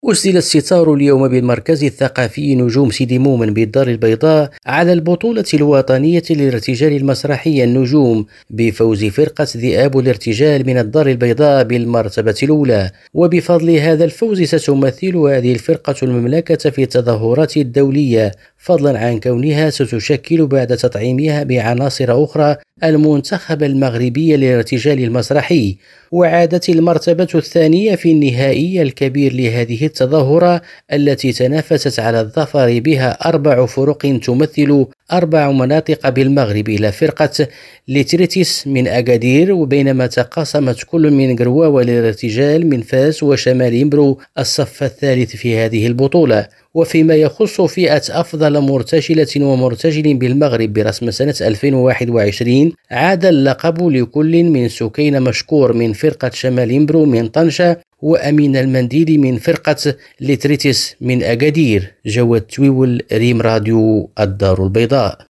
أسدل الستار اليوم بالمركز الثقافي نجوم سيدي مومن بالدار البيضاء على البطولة الوطنية للارتجال المسرحي النجوم بفوز فرقة ذئاب الارتجال من الدار البيضاء بالمرتبة الأولى. وبفضل هذا الفوز ستمثل هذه الفرقة المملكة في التظاهرات الدولية، فضلا عن كونها ستشكل بعد تطعيمها بعناصر أخرى المنتخب المغربي للارتجال المسرحي. وعادت المرتبة الثانية في النهائي الكبير لهذه التظاهرة التي تنافست على الظفر بها 4 فرق تمثل 4 مناطق بالمغرب إلى فرقة لتريتيس من أكادير، وبينما تقاسمت كل من قرواوة للارتجال من فاس وشمال إمبرو الصف الثالث في هذه البطولة. وفيما يخص فئة أفضل مرتجلة ومرتجل بالمغرب برسم سنة 2021، عاد اللقب لكل من سكين مشكور من فرقة شمال إمبرو من طنجة، وأمين المنديل من فرقة لتريتيس من أكادير. جواد تويول، ريم راديو، الدار البيضاء.